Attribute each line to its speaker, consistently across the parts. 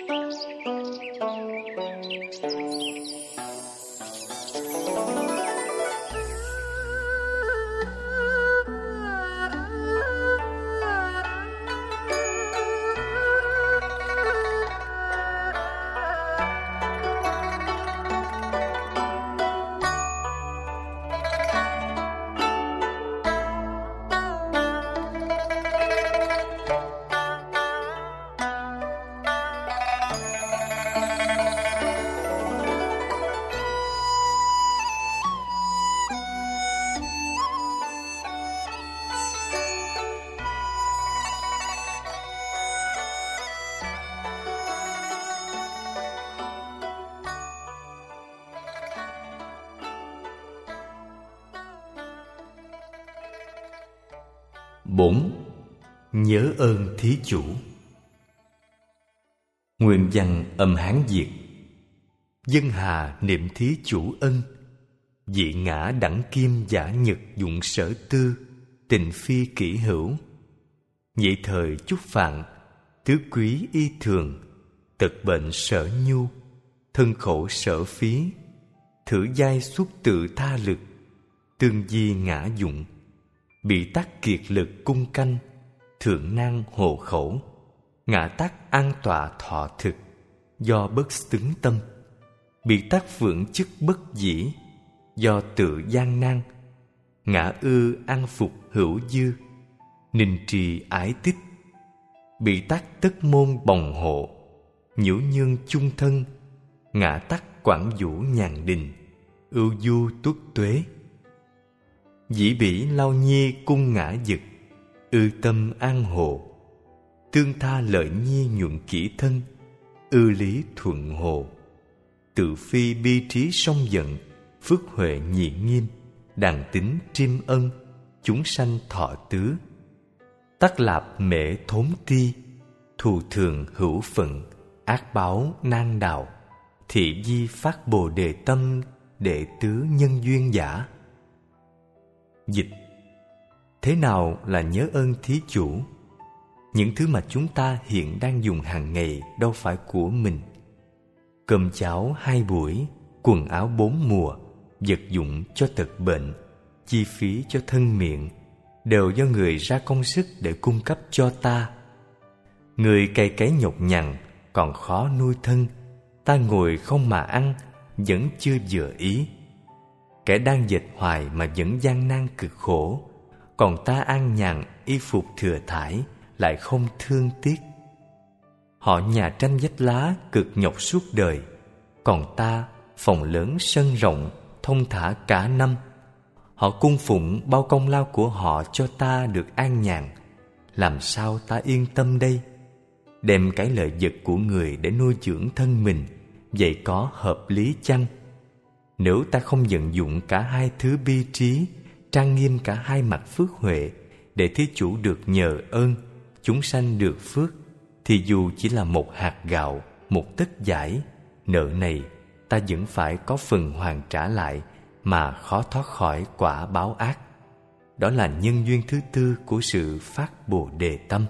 Speaker 1: 4. Nhớ ơn thí chủ. Nguyên văn âm Hán Việt. Dân hà niệm thí chủ ân, dị ngã đẳng kim giả nhật dụng sở tư, tình phi kỷ hữu. Nhị thời chúc phạn, tứ quý y thường, tật bệnh sở nhu, thân khổ sở phí, thử giai xuất tự tha lực, tương di ngã dụng. Bị tắc kiệt lực cung canh, thượng nan hộ khẩu. Ngã tắc an tọa thọ thực, do bất xứng tâm. Bị tắc vượng chức bất dĩ, do tự gian nan. Ngã ư an phục hữu dư, ninh trì ái tích. Bị tắc tất môn bồng hộ, nhiễu nhương chung thân. Ngã tắc quảng vũ nhàn đình, ưu du tuất tuế. Dĩ bỉ lao nhi cung ngã dực, ư tâm an hộ. Tương tha lợi nhi nhuận kỹ thân, ư lý thuận hộ. Tự phi bi trí song giận, phước huệ nhị nghiêm. Đàn tính trim ân, chúng sanh thọ tứ. Tắc lạp mễ thốn ti, thù thường hữu phận. Ác báo nan đạo, thị di phát bồ đề tâm. Đệ tứ nhân duyên giả. Dịch: thế nào là nhớ ơn thí chủ? Những thứ mà chúng ta hiện đang dùng hàng ngày đâu phải của mình. Cơm cháo 2 buổi, quần áo 4 mùa, vật dụng cho tật bệnh, chi phí cho thân miệng, đều do người ra công sức để cung cấp cho ta. Người cày cấy nhọc nhằn, còn khó nuôi thân. Ta ngồi không mà ăn, vẫn chưa vừa ý. Kẻ đang dệt hoài mà vẫn gian nan cực khổ, còn ta an nhàn y phục thừa thải, lại không thương tiếc. Họ nhà tranh vách lá cực nhọc suốt đời, còn ta phòng lớn sân rộng, thông thả cả năm. Họ cung phụng bao công lao của họ cho ta được an nhàn, làm sao ta yên tâm đây? Đem cái lợi vật của người để nuôi dưỡng thân mình, vậy có hợp lý chăng? Nếu ta không vận dụng cả hai thứ bi trí, trang nghiêm cả hai mặt phước huệ, để thí chủ được nhờ ơn, chúng sanh được phước, thì dù chỉ là một hạt gạo, một tấc vải, nợ này ta vẫn phải có phần hoàn trả lại, mà khó thoát khỏi quả báo ác. Đó là nhân duyên thứ tư của sự phát Bồ Đề tâm.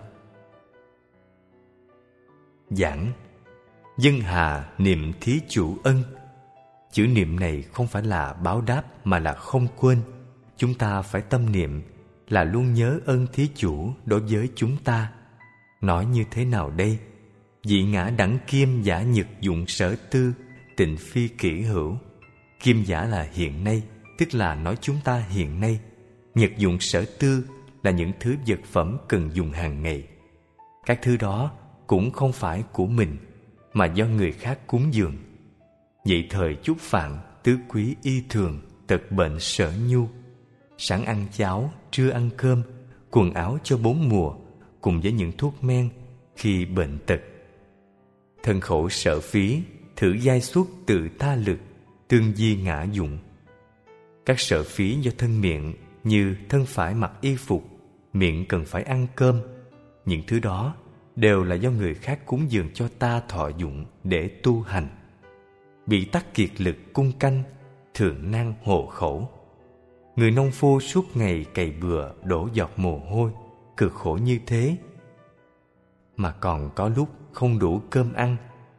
Speaker 1: Giảng: dân hà niệm thí chủ ân. Chữ niệm này không phải là báo đáp mà là không quên. Chúng ta phải tâm niệm là luôn nhớ ơn thí chủ đối với chúng ta. Nói như thế nào đây? Dị ngã đẳng kim giả nhật dụng sở tư, tịnh phi kỷ hữu. Kim giả là hiện nay, tức là nói chúng ta hiện nay. Nhật dụng sở tư là những thứ vật phẩm cần dùng hàng ngày. Các thứ đó cũng không phải của mình, mà do người khác cúng dường. Vậy thời chúc phạn, tứ quý y thường, tật bệnh sở nhu. Sáng ăn cháo, trưa ăn cơm, quần áo cho 4 mùa, cùng với những thuốc men khi bệnh tật. Thân khổ sở phí, thử giai xuất tự tha lực, tương di ngã dụng. Các sở phí do thân miệng như thân phải mặc y phục, miệng cần phải ăn cơm. Những thứ đó đều là do người khác cúng dường cho ta thọ dụng để tu hành. Bị tắc kiệt lực cung canh, thượng nan hộ khẩu. Người nông phu suốt ngày cày bừa đổ giọt mồ hôi, cực khổ như thế, mà còn có lúc không đủ cơm ăn,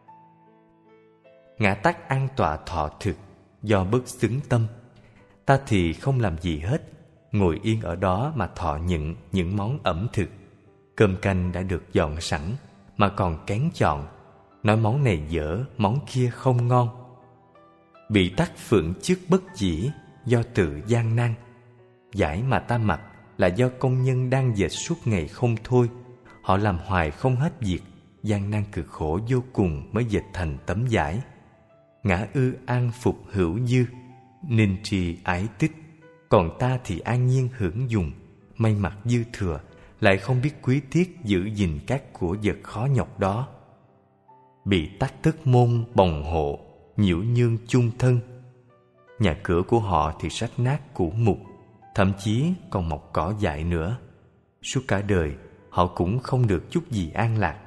Speaker 1: Ngã tắc an tọa thọ thực, do bất xứng tâm. Ta thì không làm gì hết, ngồi yên ở đó mà thọ nhận những món ẩm thực. Cơm canh đã được dọn sẵn mà còn kén chọn, nói món này dở, món kia không ngon. Bị tắc phượng chức bất dĩ, do tự gian nan. Vải mà ta mặc là do công nhân đang dệt suốt ngày không thôi. Họ làm hoài không hết việc, gian nan cực khổ vô cùng mới dệt thành tấm vải. Ngã ư an phục hữu dư, ninh trì ái tích. Còn ta thì an nhiên hưởng dùng, may mặc dư thừa, lại không biết quý tiếc giữ gìn các của vật khó nhọc đó. Bị tắc tất môn bồng hộ, nhiễu nhương chung thân. Nhà cửa của họ thì rách nát cũ mục, thậm chí còn mọc cỏ dại nữa. Suốt cả đời họ cũng không được chút gì an lạc.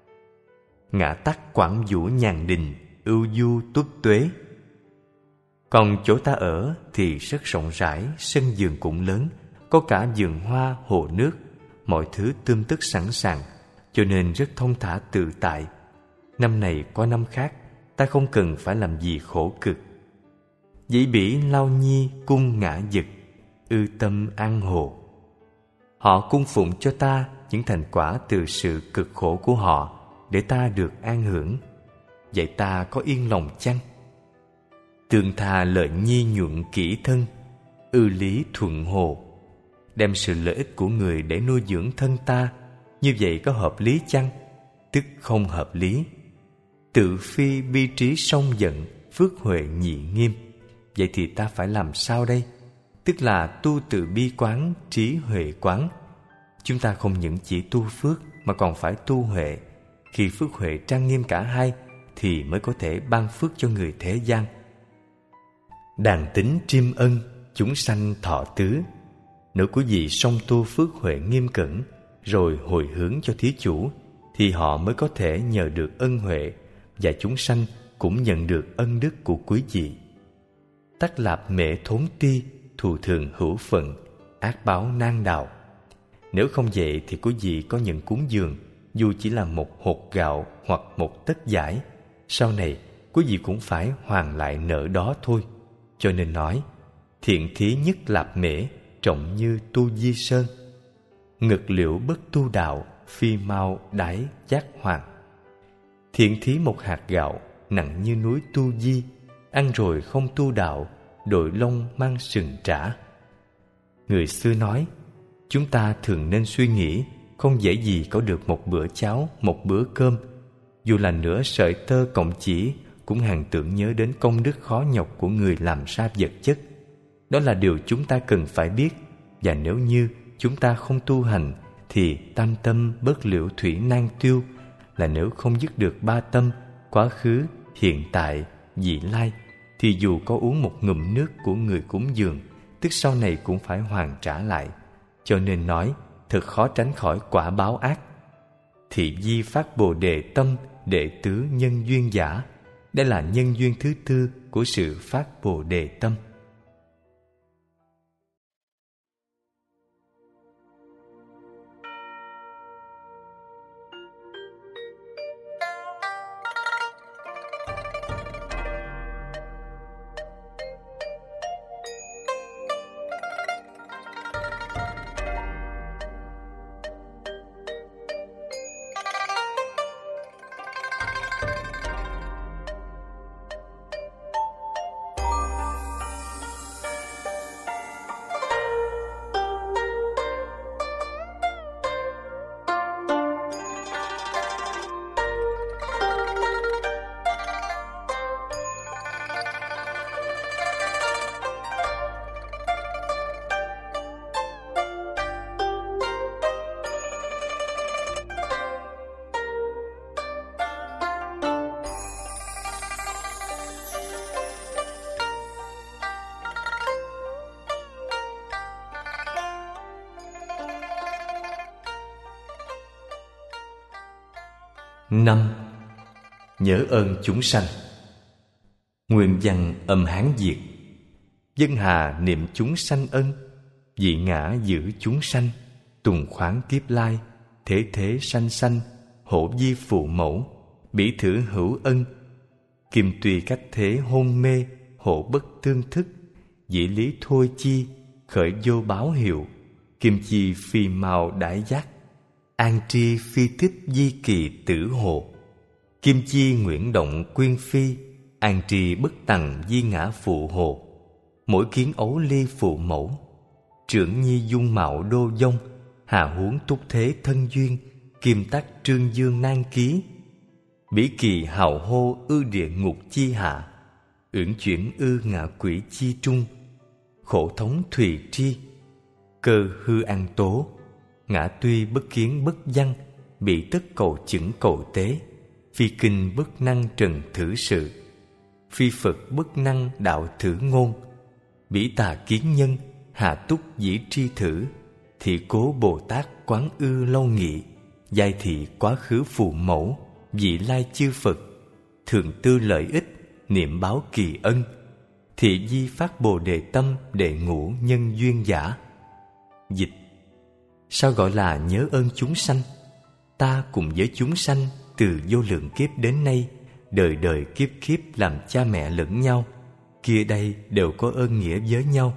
Speaker 1: Ngã tắc quảng vũ nhàn đình, ưu du tuất tuế. Còn chỗ ta ở thì rất rộng rãi, sân vườn cũng lớn, có cả vườn hoa, hồ nước, mọi thứ tươm tất sẵn sàng, cho nên rất thông thả tự tại. Năm này qua năm khác, ta không cần phải làm gì khổ cực. Dĩ bỉ lao nhi cung ngã dực, ư tâm an hồ. Họ cung phụng cho ta những thành quả từ sự cực khổ của họ, để ta được an hưởng. Vậy ta có yên lòng chăng? Tương tha lợi nhi nhuận kỹ thân, ư lý thuận hồ. Đem sự lợi ích của người để nuôi dưỡng thân ta, như vậy có hợp lý chăng? Tức không hợp lý. Tự phi bi trí song giận, phước huệ nhị nghiêm. Vậy thì ta phải làm sao đây? Tức là tu từ bi quán, trí huệ quán. Chúng ta không những chỉ tu phước mà còn phải tu huệ. Khi phước huệ trang nghiêm cả hai thì mới có thể ban phước cho người thế gian. Đàn tính tri ân, chúng sanh thọ tứ. Nếu quý vị song tu phước huệ nghiêm cẩn, rồi hồi hướng cho thí chủ, thì họ mới có thể nhờ được ân huệ, và chúng sanh cũng nhận được ân đức của quý vị. Tắc lạp mễ thốn ti, thù thường hữu phận, ác báo nan đạo. Nếu không vậy thì quý vị có nhận cúng dường, dù chỉ là một hột gạo hoặc một tấc vải, sau này quý vị cũng phải hoàn lại nợ đó thôi. Cho nên nói, thiện thí nhất lạp mễ, trọng như tu di sơn. Ngực liễu bất tu đạo, phi mau đái giác hoàng. Thiện thí một hạt gạo, nặng như núi tu di, ăn rồi không tu đạo, đội lông mang sừng trả. Người xưa nói, chúng ta thường nên suy nghĩ, không dễ gì có được một bữa cháo, một bữa cơm. Dù là nửa sợi tơ cọng chỉ, cũng hằng tưởng nhớ đến công đức khó nhọc của người làm ra vật chất. Đó là điều chúng ta cần phải biết. Và nếu như chúng ta không tu hành, thì tam tâm bất liễu thủy nan tiêu, là nếu không dứt được ba tâm, quá khứ, hiện tại, vị lai, thì dù có uống một ngụm nước của người cúng dường, tức sau này cũng phải hoàn trả lại. Cho nên nói, thật khó tránh khỏi quả báo ác. Thị di phát bồ đề tâm, đệ tứ nhân duyên giả. Đây là nhân duyên thứ tư của sự phát bồ đề tâm. Năm, nhớ ơn chúng sanh. Nguyên văn âm Hán Việt. Dân hà niệm chúng sanh ân, vị ngã giữ chúng sanh, tùng khoáng kiếp lai, thế thế sanh sanh, hổ di phụ mẫu, bỉ thử hữu ân. Kim tùy cách thế hôn mê, hộ bất tương thức. Dĩ lý thôi chi, khởi vô báo hiệu. Kim chi phi màu đại giác, an tri phi thích di kỳ tử hộ. Kim chi nguyện động quyên phi, an tri bất tằng di ngã phụ hộ. Mỗi kiến ấu ly phụ mẫu, trưởng nhi dung mạo đô dông. Hà huống túc thế thân duyên, kim tắc trương dương nan ký. Bỉ kỳ hào hô ư địa ngục chi hạ, uyển chuyển ư ngạ quỷ chi trung. Khổ thống thùy tri, cơ hư an tố. Ngã tuy bất kiến bất văn, bị tất cầu chững cầu tế. Phi kinh bất năng trần thử sự, phi Phật bất năng đạo thử ngôn. Bỉ tà kiến nhân, hạ túc dĩ tri thử. Thị cố Bồ Tát quán ư lâu nghị, giai thị quá khứ phụ mẫu. Vị lai chư Phật, thường tư lợi ích, niệm báo kỳ ân. Thị di phát Bồ Đề tâm, đệ ngũ nhân duyên giả. Dịch: sao gọi là nhớ ơn chúng sanh? Ta cùng với chúng sanh từ vô lượng kiếp đến nay, đời đời kiếp kiếp làm cha mẹ lẫn nhau, kia đây đều có ơn nghĩa với nhau.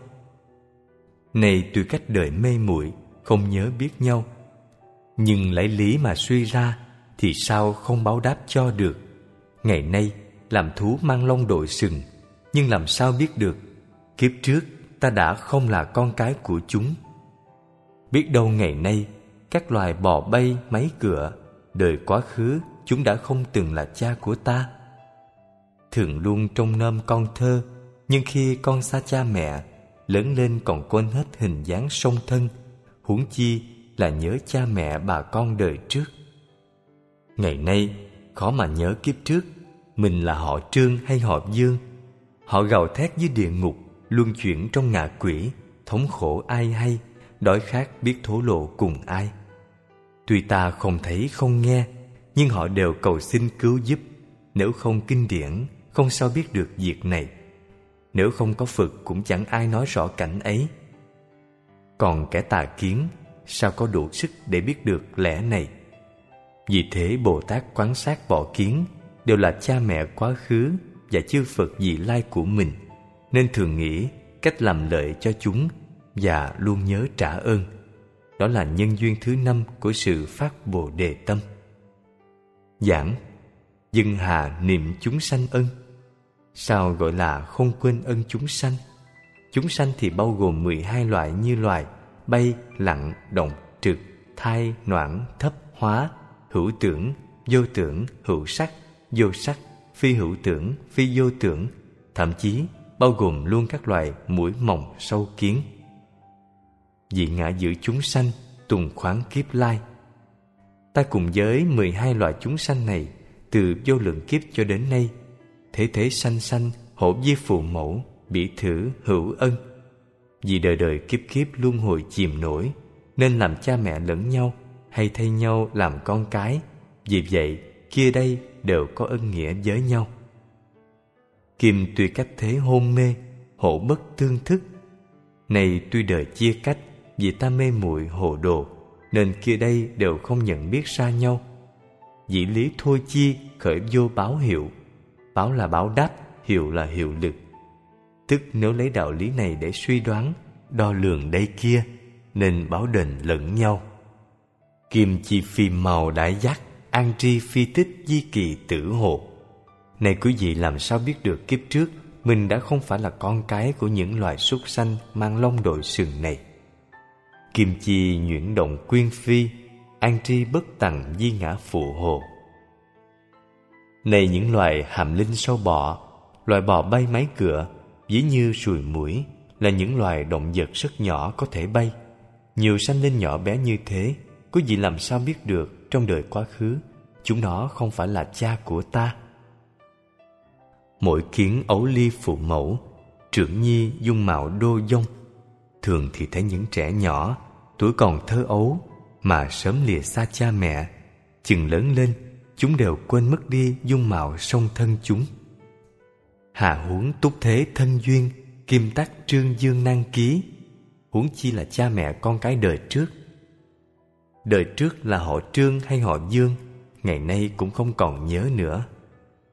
Speaker 1: Này tuy cách đời mê muội, không nhớ biết nhau, nhưng lấy lý mà suy ra, thì sao không báo đáp cho được. Ngày nay làm thú mang lông đội sừng, nhưng làm sao biết được kiếp trước ta đã không là con cái của chúng. Biết đâu ngày nay các loài bò bay máy cựa, đời quá khứ chúng đã không từng là cha của ta. Thường luôn trông nom con thơ, nhưng khi con xa cha mẹ, lớn lên còn quên hết hình dáng song thân, huống chi là nhớ cha mẹ bà con đời trước. Ngày nay khó mà nhớ kiếp trước mình là họ Trương hay họ Dương. Họ gào thét dưới địa ngục, luân chuyển trong ngạ quỷ, thống khổ ai hay, đói khát biết thổ lộ cùng ai. Tuy ta không thấy không nghe, nhưng họ đều cầu xin cứu giúp. Nếu không kinh điển, không sao biết được việc này. Nếu không có Phật cũng chẳng ai nói rõ cảnh ấy. Còn kẻ tà kiến sao có đủ sức để biết được lẽ này? Vì thế Bồ Tát quan sát bỏ kiến đều là cha mẹ quá khứ và chư Phật vị lai của mình, nên thường nghĩ cách làm lợi cho chúng và luôn nhớ trả ơn. Đó là nhân duyên thứ 5 của sự phát Bồ Đề tâm. Giảng: Dân hà niệm chúng sanh ân. Sao gọi là không quên ân chúng sanh? Chúng sanh thì bao gồm 12 loại như loài bay, lặn, động, trực, thai, noãn, thấp, hóa, hữu tưởng, vô tưởng, hữu sắc, vô sắc, phi hữu tưởng, phi vô tưởng, thậm chí bao gồm luôn các loài muỗi, mòng, sâu, kiến. Vị ngã giữ chúng sanh tùng khoáng kiếp lai. Ta cùng với 12 loại chúng sanh này từ vô lượng kiếp cho đến nay, thế thế sanh sanh hổ với phụ mẫu, bỉ thử hữu ân. Vì đời đời kiếp kiếp luân hồi chìm nổi, nên làm cha mẹ lẫn nhau hay thay nhau làm con cái. Vì vậy kia đây đều có ân nghĩa với nhau. Kim tuy cách thế hôn mê, hộ bất tương thức. Này tuy đời chia cách, vì ta mê muội hồ đồ, nên kia đây đều không nhận biết xa nhau. Dĩ lý thôi chi, khởi vô báo hiệu. Báo là báo đáp, hiệu là hiệu lực. Tức nếu lấy đạo lý này để suy đoán, đo lường đây kia, nên báo đền lẫn nhau. Kim chi phi màu đại giác, an tri phi tích di kỳ tử hộ. Này quý vị làm sao biết được kiếp trước mình đã không phải là con cái của những loài súc sanh mang lông đội sừng này. Kim chi nhuyễn động quyên phi, an tri bất tằng di ngã phụ hộ. Này những loài hàm linh sâu bọ, loài bò bay máy cựa, ví như ruồi muỗi, là những loài động vật rất nhỏ có thể bay. Nhiều sanh linh nhỏ bé như thế, quý vị làm sao biết được trong đời quá khứ chúng nó không phải là cha của ta? Mỗi kiến ấu ly phụ mẫu, trưởng nhi dung mạo đô dông. Thường thì thấy những trẻ nhỏ, tuổi còn thơ ấu, mà sớm lìa xa cha mẹ, chừng lớn lên, chúng đều quên mất đi dung mạo song thân chúng. Hà huống túc thế thân duyên, kim tắc trương dương năng ký. Huống chi là cha mẹ con cái đời trước. Đời trước là họ Trương hay họ Dương, ngày nay cũng không còn nhớ nữa.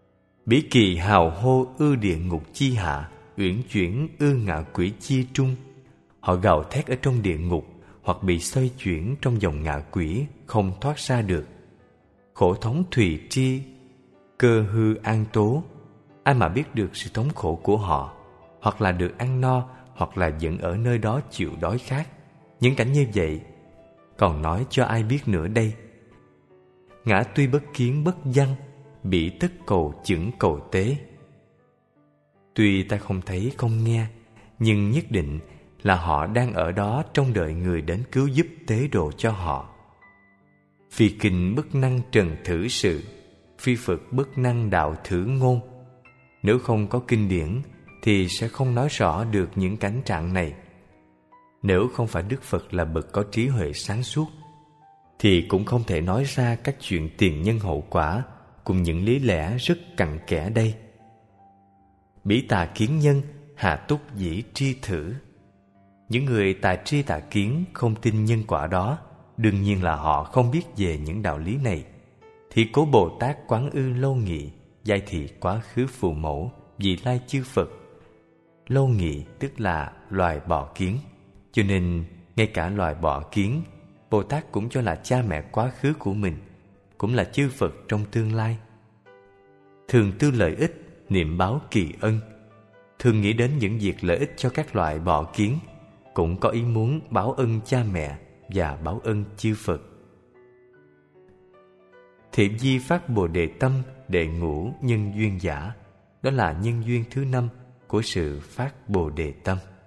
Speaker 1: Bỉ kỳ hào hô ư địa ngục chi hạ, uyển chuyển ư ngạ quỷ chi trung. Họ gào thét ở trong địa ngục, hoặc bị xoay chuyển trong dòng ngạ quỷ, không thoát ra được. Khổ thống thùy tri, cơ hư an tố. Ai mà biết được sự thống khổ của họ, hoặc là được ăn no, hoặc là vẫn ở nơi đó chịu đói khát. Những cảnh như vậy còn nói cho ai biết nữa đây. Ngã tuy bất kiến bất văn, bỉ tất cầu chững cầu tế. Tuy ta không thấy không nghe, nhưng nhất định là họ đang ở đó trông đợi người đến cứu giúp tế độ cho họ. Phi kinh bất năng trần thử sự, phi Phật bất năng đạo thử ngôn. Nếu không có kinh điển thì sẽ không nói rõ được những cảnh trạng này. Nếu không phải Đức Phật là bậc có trí huệ sáng suốt, thì cũng không thể nói ra các chuyện tiền nhân hậu quả cùng những lý lẽ rất cặn kẽ đây. Bỉ tà kiến nhân, hà túc dĩ tri thử. Những người tà tri tà kiến không tin nhân quả đó, đương nhiên là họ không biết về những đạo lý này. Thì cố Bồ Tát Quán Ư Lâu Nghị, giai thị quá khứ phù mẫu, vị lai chư Phật. Lâu Nghị tức là loài bò kiến, cho nên ngay cả loài bò kiến, Bồ Tát cũng cho là cha mẹ quá khứ của mình, cũng là chư Phật trong tương lai. Thường tư lợi ích, niệm báo kỳ ân. Thường nghĩ đến những việc lợi ích cho các loài bò kiến, cũng có ý muốn báo ân cha mẹ và báo ân chư Phật. Thiện di phát Bồ Đề tâm, đệ ngũ nhân duyên giả. Đó là nhân duyên thứ 5 của sự phát Bồ Đề tâm.